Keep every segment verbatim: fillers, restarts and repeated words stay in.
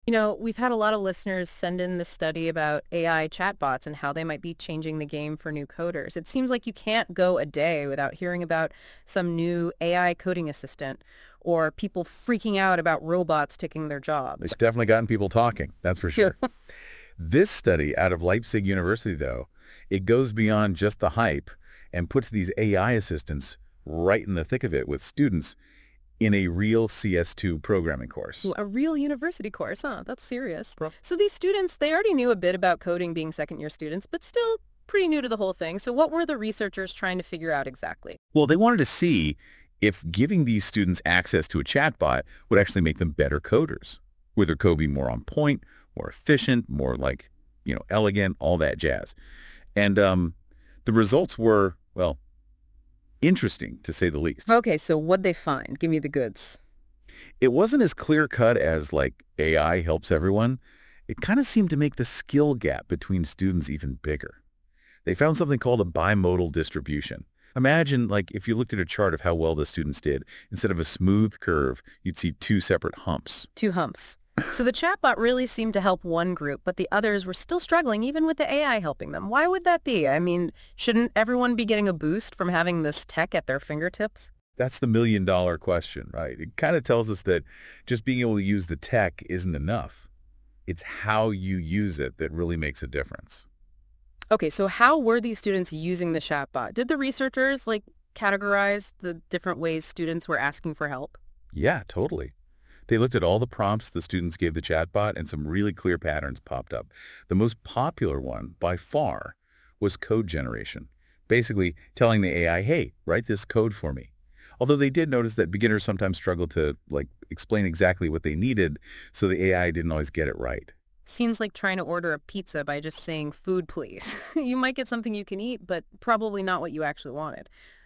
You know, we've had a lot of listeners send in this study about A I chatbots and how they might be changing the game for new coders. It seems like you can't go a day without hearing about some new A I coding assistant or people freaking out about robots taking their It's jobs. definitely gotten people talking, that's for Yeah. sure. This study out of Leipzig University, though, it goes beyond just the hype and puts these A I assistants right in the thick of it with students in a real C S two programming course. Ooh, a real university course, huh? That's serious. Pro- So these students, they already knew a bit about coding being second-year students, but still pretty new to the whole thing. So what were the researchers trying to figure out exactly? Well, they wanted to see if giving these students access to a chatbot would actually make them better coders. Would their code be more on point, more efficient, more like, you know, elegant, all that jazz. And um, the results were, well, interesting to say the least. Okay, so what'd they find? Give me the goods. It wasn't as clear-cut as, like, A I helps everyone. It kind of seemed to make the skill gap between students even bigger. They found something called a bimodal distribution. Imagine, like, if you looked at a chart of how well the students did, instead of a smooth curve, you'd see two separate humps. Two humps. So the chatbot really seemed to help one group, but the others were still struggling, even with the A I helping them. Why would that be? I mean, shouldn't everyone be getting a boost from having this tech at their fingertips? That's the million-dollar question, right? It kind of tells us that just being able to use the tech isn't enough. It's how you use it that really makes a difference. Okay, so how were these students using the chatbot? Did the researchers, like, categorize the different ways students were asking for help? Yeah, totally. They looked at all the prompts the students gave the chatbot, and some really clear patterns popped up. The most popular one, by far, was code generation. Basically, telling the A I, hey, write this code for me. Although they did notice that beginners sometimes struggle to, like, explain exactly what they needed, so the A I didn't always get it right. Seems like trying to order a pizza by just saying food, please. You might get something you can eat, but probably not what you actually wanted.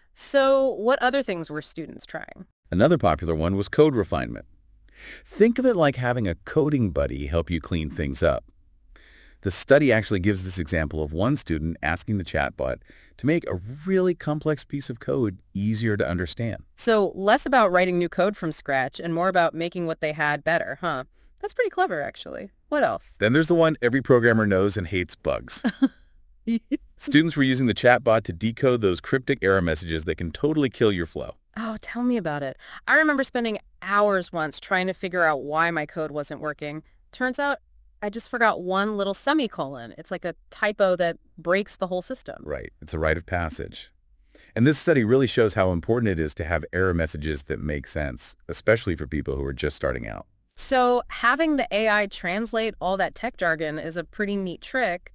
So what other things were students trying? Another popular one was code refinement. Think of it like having a coding buddy help you clean things up. The study actually gives this example of one student asking the chatbot to make a really complex piece of code easier to understand. So less about writing new code from scratch and more about making what they had better, huh? That's pretty clever, actually. What else? Then there's the one every programmer knows and hates, bugs. Students were using the chatbot to decode those cryptic error messages that can totally kill your flow. Oh, tell me about it. I remember spending hours once trying to figure out why my code wasn't working. Turns out I just forgot one little semicolon. It's like a typo that breaks the whole system. Right. It's a rite of passage. And this study really shows how important it is to have error messages that make sense, especially for people who are just starting out. So having the A I translate all that tech jargon is a pretty neat trick.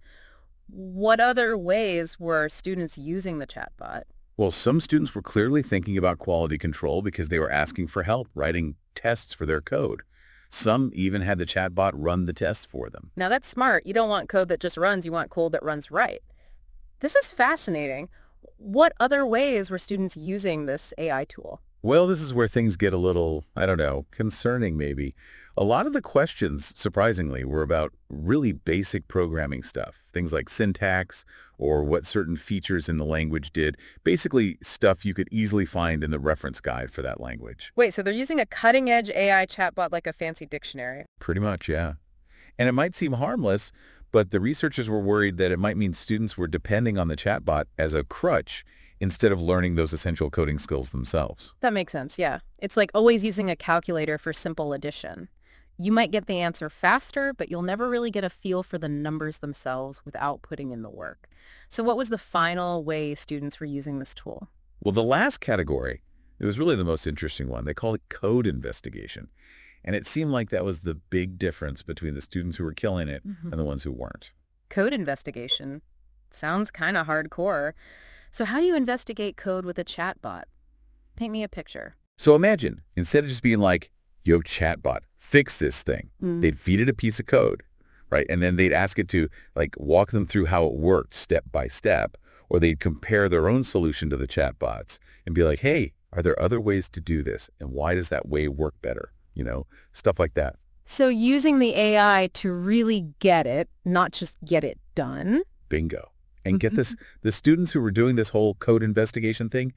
What other ways were students using the chatbot? Well, some students were clearly thinking about quality control because they were asking for help writing tests for their code. Some even had the chatbot run the tests for them. Now that's smart. You don't want code that just runs. You want code that runs right. This is fascinating. What other ways were students using this A I tool? Well, this is where things get a little, I don't know, concerning maybe. A lot of the questions, surprisingly, were about really basic programming stuff, things like syntax or what certain features in the language did, basically stuff you could easily find in the reference guide for that language. Wait, so they're using a cutting-edge A I chatbot like a fancy dictionary. Pretty much, yeah. And it might seem harmless, but the researchers were worried that it might mean students were depending on the chatbot as a crutch instead of learning those essential coding skills themselves. That makes sense, yeah. It's like always using a calculator for simple addition. You might get the answer faster, but you'll never really get a feel for the numbers themselves without putting in the work. So what was the final way students were using this tool? Well, the last category, it was really the most interesting one. They call it code investigation. And it seemed like that was the big difference between the students who were killing it Mhm. and the ones who weren't. Code investigation. Sounds kind of hardcore. So how do you investigate code with a chatbot? Paint me a picture. So imagine, instead of just being like, yo, chatbot, fix this thing, Mm. they'd feed it a piece of code, right? And then they'd ask it to like walk them through how it worked step by step, or they'd compare their own solution to the chatbots and be like, hey, are there other ways to do this? And why does that way work better? You know, stuff like that. So using the A I to really get it, not just get it done. Bingo. And get this, the students who were doing this whole code investigation thing,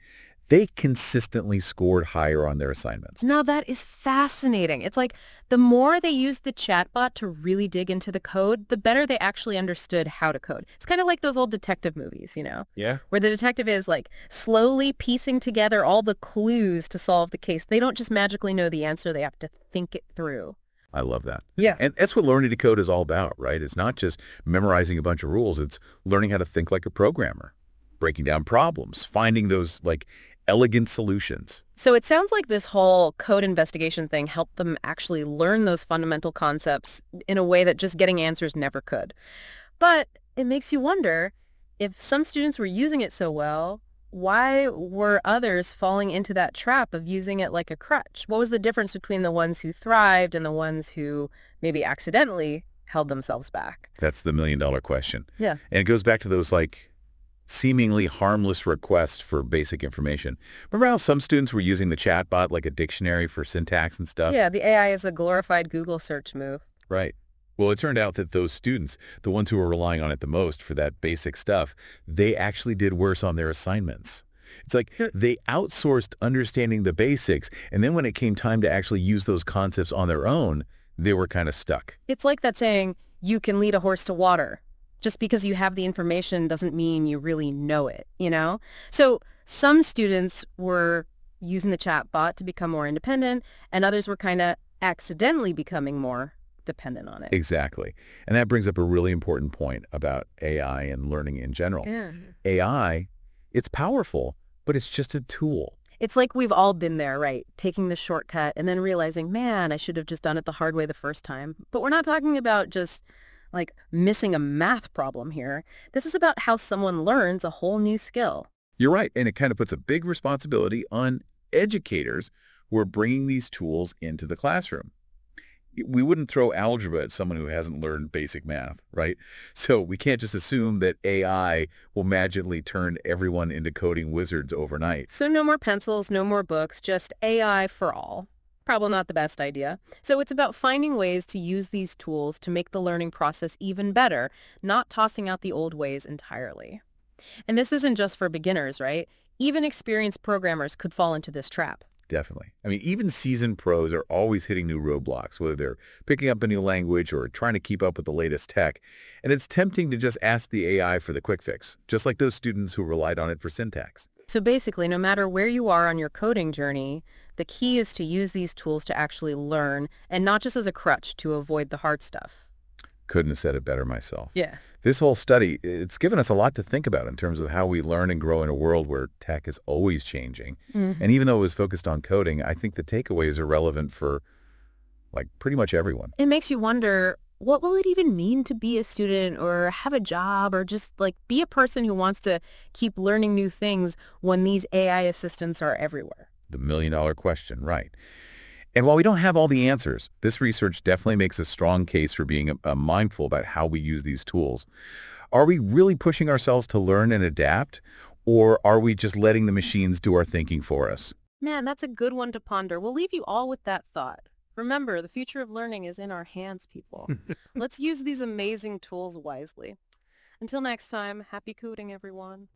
they consistently scored higher on their assignments. Now that is fascinating. It's like the more they used the chatbot to really dig into the code, the better they actually understood how to code. It's kind of like those old detective movies, you know, Yeah. where the detective is like slowly piecing together all the clues to solve the case. They don't just magically know the answer. They have to think it through. I love that. Yeah. And that's what learning to code is all about, right? It's not just memorizing a bunch of rules. It's learning how to think like a programmer, breaking down problems, finding those like elegant solutions. So it sounds like this whole code investigation thing helped them actually learn those fundamental concepts in a way that just getting answers never could. But it makes you wonder, if some students were using it so well, why were others falling into that trap of using it like a crutch? What was the difference between the ones who thrived and the ones who maybe accidentally held themselves back? That's the million dollar question. Yeah. And it goes back to those like seemingly harmless requests for basic information. Remember how some students were using the chatbot like a dictionary for syntax and stuff? Yeah, the A I is a glorified Google search move. Right. Well, it turned out that those students, the ones who were relying on it the most for that basic stuff, they actually did worse on their assignments. It's like they outsourced understanding the basics, and then when it came time to actually use those concepts on their own, they were kind of stuck. It's like that saying, you can lead a horse to water. Just because you have the information doesn't mean you really know it, you know? So some students were using the chatbot to become more independent, and others were kind of accidentally becoming more dependent on it. Exactly. And that brings up a really important point about A I and learning in general. Yeah. A I, it's powerful, but it's just a tool. It's like we've all been there, right? Taking the shortcut and then realizing, man, I should have just done it the hard way the first time. But we're not talking about just like missing a math problem here. This is about how someone learns a whole new skill. You're right. And it kind of puts a big responsibility on educators who are bringing these tools into the classroom. We wouldn't throw algebra at someone who hasn't learned basic math, right? So we can't just assume that A I will magically turn everyone into coding wizards overnight. So no more pencils, no more books, just A I for all. Probably not the best idea. So it's about finding ways to use these tools to make the learning process even better, not tossing out the old ways entirely. And this isn't just for beginners, right? Even experienced programmers could fall into this trap. Definitely. I mean, even seasoned pros are always hitting new roadblocks, whether they're picking up a new language or trying to keep up with the latest tech. And it's tempting to just ask the A I for the quick fix, just like those students who relied on it for syntax. So basically, no matter where you are on your coding journey, the key is to use these tools to actually learn and not just as a crutch to avoid the hard stuff. Couldn't have said it better myself. Yeah. This whole study, it's given us a lot to think about in terms of how we learn and grow in a world where tech is always changing. Mm-hmm. And even though it was focused on coding, I think the takeaways are relevant for like pretty much everyone. It makes you wonder, what will it even mean to be a student or have a job or just like be a person who wants to keep learning new things when these A I assistants are everywhere? The million dollar question, right. And while we don't have all the answers, this research definitely makes a strong case for being uh, mindful about how we use these tools. Are we really pushing ourselves to learn and adapt, or are we just letting the machines do our thinking for us? Man, that's a good one to ponder. We'll leave you all with that thought. Remember, the future of learning is in our hands, people. Let's use these amazing tools wisely. Until next time, happy coding, everyone.